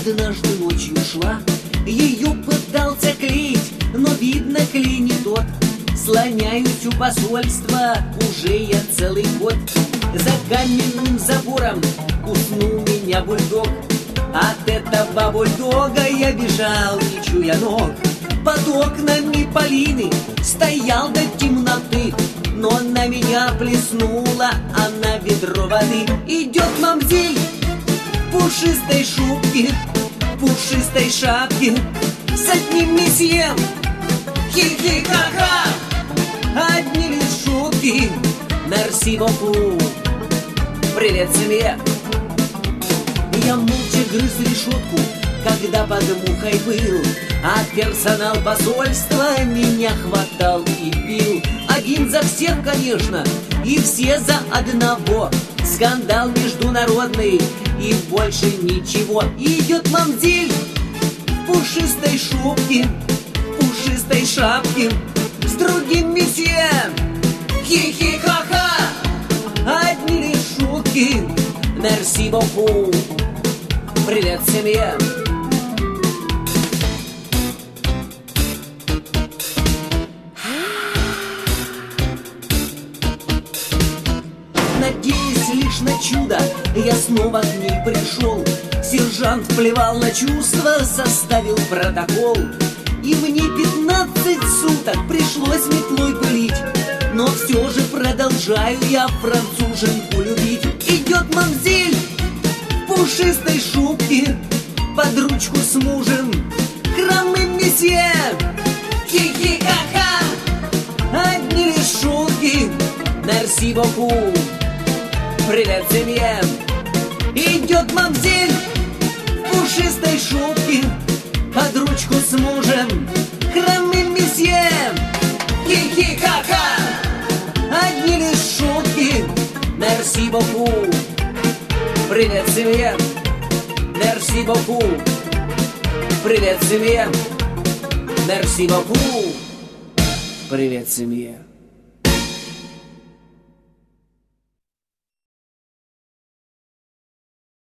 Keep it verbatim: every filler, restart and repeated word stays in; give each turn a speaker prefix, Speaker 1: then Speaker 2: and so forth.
Speaker 1: Однажды ночью шла, ее пытался клеить, но видно клей не тот. Слоняюсь у посольства уже я целый год. За каменным забором уснул меня бульдог. От этого бульдога я бежал, не чуя ног. Под окнами Полины стоял до темноты, но на меня плеснула она ведро воды. Идет мамзель в пушистой шубке, в пушистой шапке, с одним месье. Хи-хи-ха-ха, одни лишь шутки. Мерси боку, привет семье. Я молча грыз решетку, когда под мухой был, а персонал посольства меня хватал и бил. Один за всех, конечно, и все за одного. Скандал международный и больше ничего. Идет мамзель в пушистой шубке, в пушистой шапке, с другим месье. Хи-хи-ха-ха, одни лишь шутки. Мерси боку, привет семье. Надеясь лишь на чудо, я снова к ней пришел. Сержант плевал на чувства, составил протокол. И мне пятнадцать суток пришлось метлой пылить, но все же продолжаю я француженку любить. Идет мамзель в пушистой шубке, под ручку с мужем, хромым месье. Хи-хи-ха-ха, одни лишь шутки. Мерси боку, привет семье. Идет мамзель в пушистой шубке, под ручку с мужем, хромым месье. Хи-хи-ха-ха, одни лишь шутки. Мерси боку, привет семье. Мерси боку, привет семье. Мерси боку, привет семье.